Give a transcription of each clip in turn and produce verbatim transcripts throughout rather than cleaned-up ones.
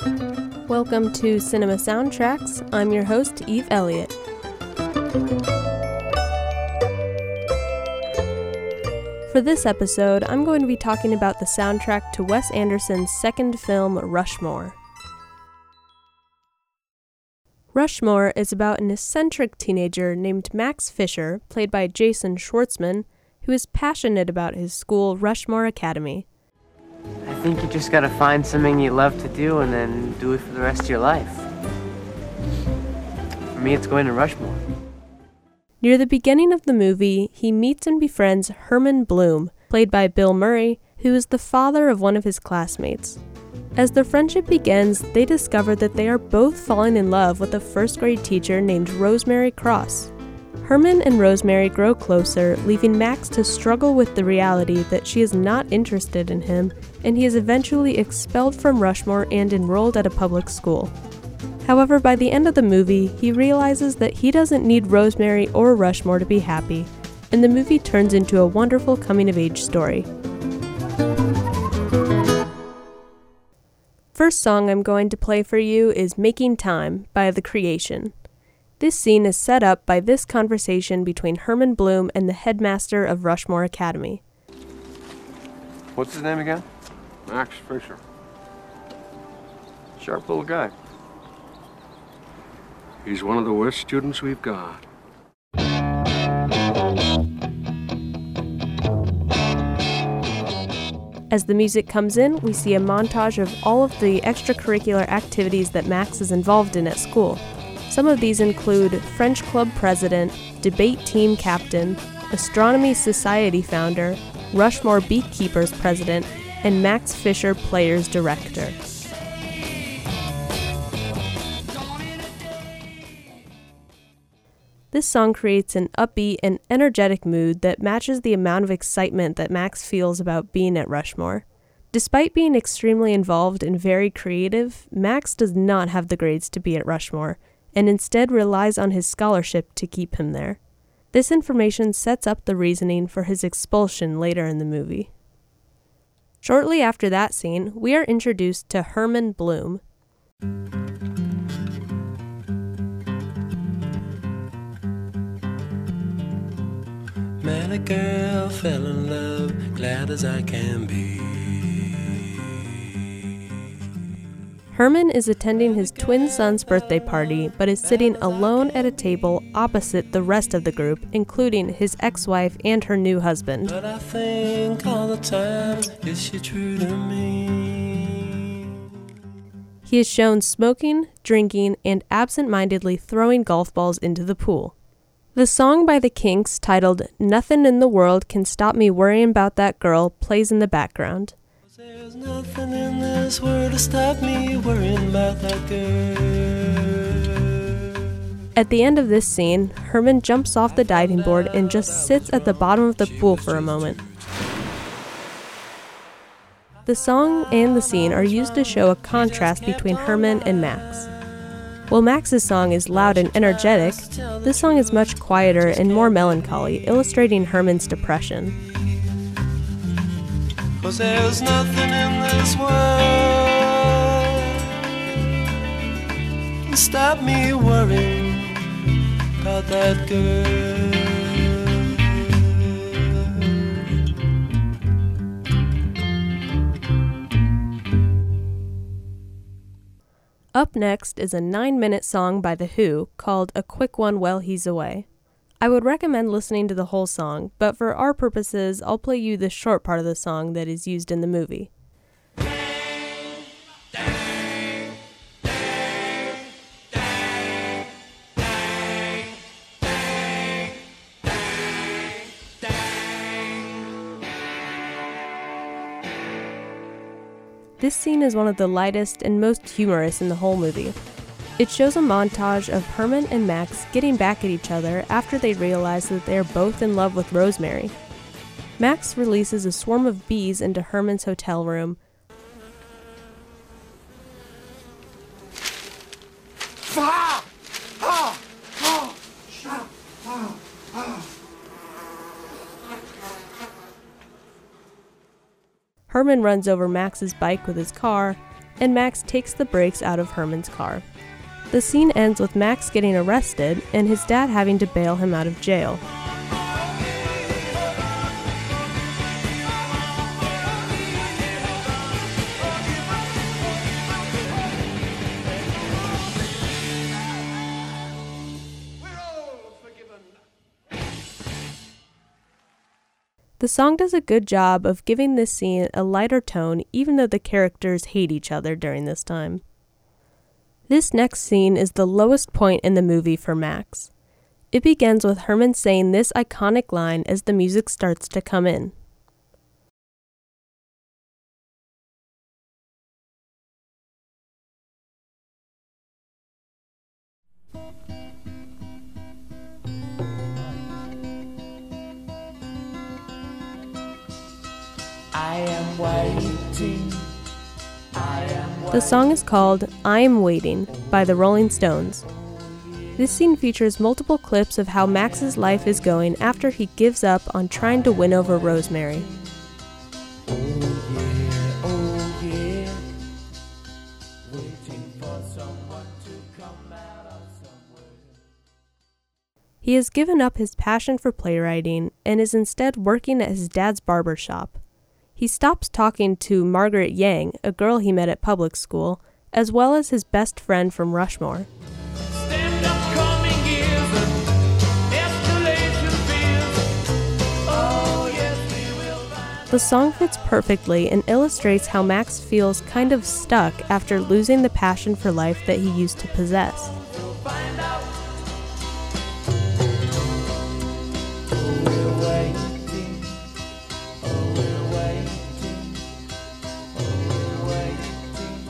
Welcome to Cinema Soundtracks. I'm your host, Eve Elliott. For this episode, I'm going to be talking about the soundtrack to Wes Anderson's second film, Rushmore. Rushmore is about an eccentric teenager named Max Fisher, played by Jason Schwartzman, who is passionate about his school, Rushmore Academy. I think you just gotta find something you love to do and then do it for the rest of your life. For me, it's going to Rushmore. Near the beginning of the movie, he meets and befriends Herman Bloom, played by Bill Murray, who is the father of one of his classmates. As their friendship begins, they discover that they are both falling in love with a first-grade teacher named Rosemary Cross. Herman and Rosemary grow closer, leaving Max to struggle with the reality that she is not interested in him, and he is eventually expelled from Rushmore and enrolled at a public school. However, by the end of the movie, he realizes that he doesn't need Rosemary or Rushmore to be happy, and the movie turns into a wonderful coming-of-age story. First song I'm going to play for you is Making Time by The Creation. This scene is set up by this conversation between Herman Bloom and the headmaster of Rushmore Academy. What's his name again? Max Fisher. Sharp little guy. He's one of the worst students we've got. As the music comes in, we see a montage of all of the extracurricular activities that Max is involved in at school. Some of these include French Club president, debate team captain, Astronomy Society founder, Rushmore Beekeepers president, and Max Fisher Players director. This song creates an upbeat and energetic mood that matches the amount of excitement that Max feels about being at Rushmore. Despite being extremely involved and very creative, Max does not have the grades to be at Rushmore, and instead relies on his scholarship to keep him there. This information sets up the reasoning for his expulsion later in the movie. Shortly after that scene, we are introduced to Herman Bloom. Met a girl, fell in love, glad as I can be. Herman is attending his twin son's birthday party, but is sitting alone at a table opposite the rest of the group, including his ex-wife and her new husband. But I think all the time, is she true to me? He is shown smoking, drinking, and absent-mindedly throwing golf balls into the pool. The song by the Kinks, titled "Nothing in the World Can Stop Me Worrying About That Girl," plays in the background. There's nothing in this world to stop me worrying about that girl. At the end of this scene, Herman jumps off the diving board and just sits at the bottom of the pool for a moment. The song and the scene are used to show a contrast between Herman and Max. While Max's song is loud and energetic, this song is much quieter and more melancholy, illustrating Herman's depression. Cause there's nothing in this world can stop me worrying about that girl. Up next is a nine-minute song by The Who called A Quick One While He's Away. I would recommend listening to the whole song, but for our purposes, I'll play you the short part of the song that is used in the movie. This scene is one of the lightest and most humorous in the whole movie. It shows a montage of Herman and Max getting back at each other after they realize that they are both in love with Rosemary. Max releases a swarm of bees into Herman's hotel room. Herman runs over Max's bike with his car, and Max takes the brakes out of Herman's car. The scene ends with Max getting arrested and his dad having to bail him out of jail. The song does a good job of giving this scene a lighter tone even though the characters hate each other during this time. This next scene is the lowest point in the movie for Max. It begins with Herman saying this iconic line as the music starts to come in. I am waiting. I am waiting. The song is called I Am Waiting by the Rolling Stones. This scene features multiple clips of how Max's life is going after he gives up on trying to win over Rosemary. Oh yeah, oh yeah. Waiting for someone to come out of somewhere. He has given up his passion for playwriting and is instead working at his dad's barber shop. He stops talking to Margaret Yang, a girl he met at public school, as well as his best friend from Rushmore. Stand up, coming years and escalation fears. Oh yes, we will find. The song fits perfectly and illustrates how Max feels kind of stuck after losing the passion for life that he used to possess. We'll find out. Oh, we're waiting. Oh, we're waiting. Oh, we're waiting.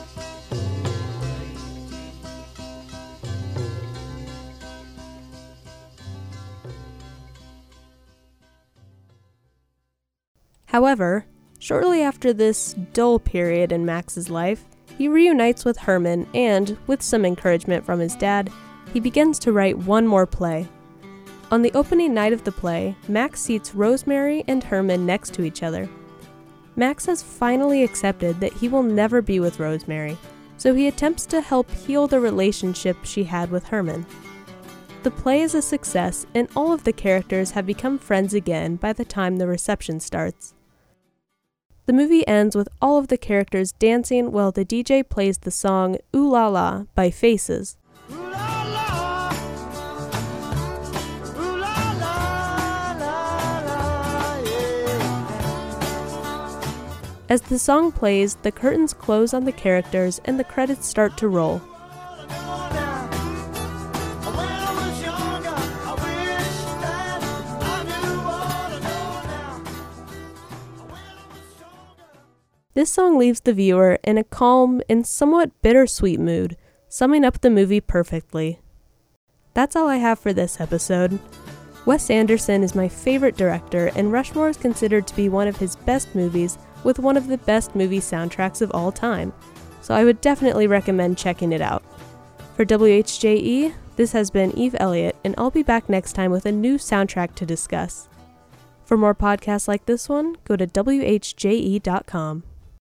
However, shortly after this dull period in Max's life, he reunites with Herman and, with some encouragement from his dad, he begins to write one more play. On the opening night of the play, Max seats Rosemary and Herman next to each other. Max has finally accepted that he will never be with Rosemary, so he attempts to help heal the relationship she had with Herman. The play is a success, and all of the characters have become friends again by the time the reception starts. The movie ends with all of the characters dancing while the D J plays the song Ooh La La by Faces. Ooh la la. Ooh la la la la, yeah. As the song plays, the curtains close on the characters and the credits start to roll. This song leaves the viewer in a calm and somewhat bittersweet mood, summing up the movie perfectly. That's all I have for this episode. Wes Anderson is my favorite director, and Rushmore is considered to be one of his best movies with one of the best movie soundtracks of all time, so I would definitely recommend checking it out. For W H J E, this has been Eve Elliott, and I'll be back next time with a new soundtrack to discuss. For more podcasts like this one, go to W H J E dot com.